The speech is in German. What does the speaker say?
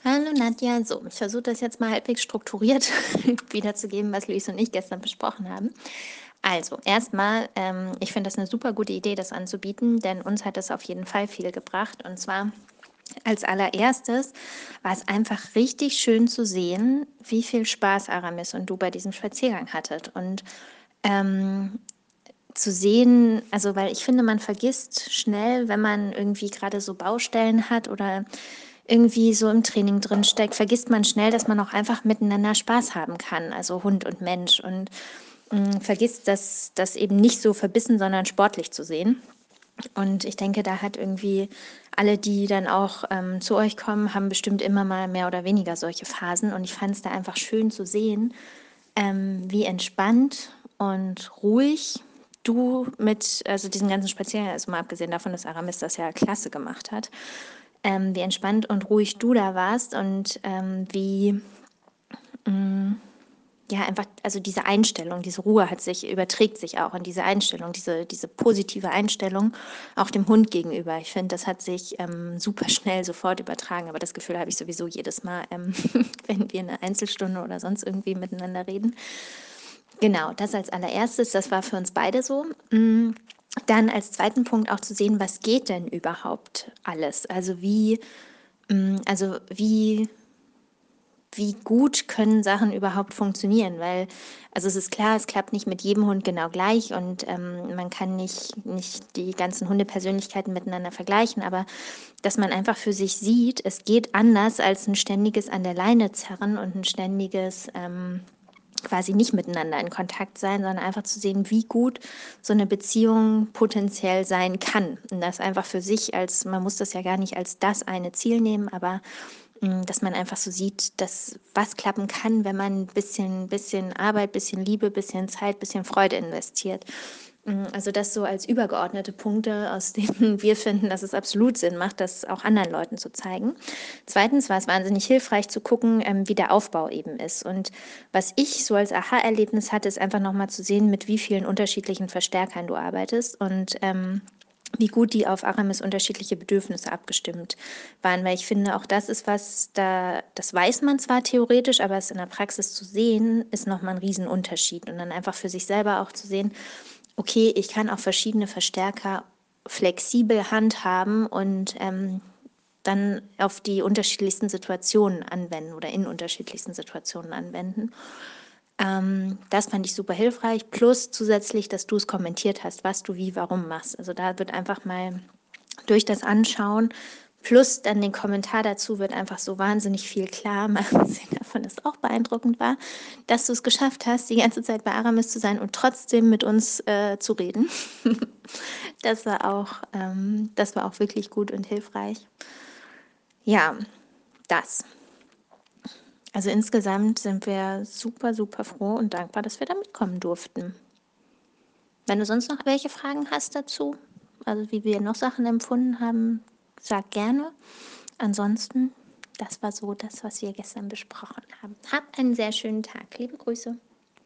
Hallo Nadja, so, ich versuche das jetzt mal halbwegs strukturiert wiederzugeben, was Luis und ich gestern besprochen haben. Also, erstmal, ich finde das eine super gute Idee, das anzubieten, denn uns hat das auf jeden Fall viel gebracht. Und zwar als allererstes war es einfach richtig schön zu sehen, wie viel Spaß Aramis und du bei diesem Spaziergang hattet. Und zu sehen, also weil ich finde, man vergisst schnell, wenn man irgendwie gerade so Baustellen hat oder irgendwie so im Training drin steckt, vergisst man schnell, dass man auch einfach miteinander Spaß haben kann, also Hund und Mensch und vergisst das eben nicht so verbissen, sondern sportlich zu sehen. Und ich denke, da hat irgendwie alle, die dann auch zu euch kommen, haben bestimmt immer mal mehr oder weniger solche Phasen. Und ich fand es da einfach schön zu sehen, wie entspannt und ruhig du mit, also diesen ganzen Spaziergang, also mal abgesehen davon, dass Aramis das ja klasse gemacht hat, wie entspannt und ruhig du da warst und wie, ja, einfach, also diese Einstellung, diese Ruhe hat sich, überträgt sich auch in diese Einstellung, diese positive Einstellung auch dem Hund gegenüber. Ich finde, das hat sich super schnell sofort übertragen, aber das Gefühl habe ich sowieso jedes Mal, wenn wir eine Einzelstunde oder sonst irgendwie miteinander reden. Genau, das als allererstes, das war für uns beide so. Dann als zweiten Punkt auch zu sehen, was geht denn überhaupt alles? Also wie gut können Sachen überhaupt funktionieren? Weil, also es ist klar, es klappt nicht mit jedem Hund genau gleich und man kann nicht die ganzen Hundepersönlichkeiten miteinander vergleichen, aber dass man einfach für sich sieht, es geht anders als ein ständiges an der Leine zerren und ein ständiges quasi nicht miteinander in Kontakt sein, sondern einfach zu sehen, wie gut so eine Beziehung potenziell sein kann. Und das einfach für sich als, man muss das ja gar nicht als das eine Ziel nehmen, aber dass man einfach so sieht, dass was klappen kann, wenn man ein bisschen Arbeit, bisschen Liebe, bisschen Zeit, bisschen Freude investiert. Also das so als übergeordnete Punkte, aus denen wir finden, dass es absolut Sinn macht, das auch anderen Leuten zu zeigen. Zweitens war es wahnsinnig hilfreich zu gucken, wie der Aufbau eben ist. Und was ich so als Aha-Erlebnis hatte, ist einfach nochmal zu sehen, mit wie vielen unterschiedlichen Verstärkern du arbeitest und wie gut die auf Aramis unterschiedliche Bedürfnisse abgestimmt waren, weil ich finde, auch das ist was, das weiß man zwar theoretisch, aber es in der Praxis zu sehen, ist nochmal ein Riesenunterschied und dann einfach für sich selber auch zu sehen, okay, ich kann auch verschiedene Verstärker flexibel handhaben und dann auf die unterschiedlichsten Situationen anwenden oder in unterschiedlichsten Situationen anwenden. Das fand ich super hilfreich. Plus zusätzlich, dass du es kommentiert hast, was du wie, warum machst. Also da wird einfach mal durch das Anschauen plus dann den Kommentar dazu wird einfach so wahnsinnig viel klar, mal abgesehen davon, dass es auch beeindruckend war, dass du es geschafft hast, die ganze Zeit bei Aramis zu sein und trotzdem mit uns zu reden. Das war auch wirklich gut und hilfreich. Ja, das. Also insgesamt sind wir super, super froh und dankbar, dass wir da mitkommen durften. Wenn du sonst noch welche Fragen hast dazu, also wie wir noch Sachen empfunden haben, sag gerne. Ansonsten, das war so das, was wir gestern besprochen haben. Hab einen sehr schönen Tag. Liebe Grüße.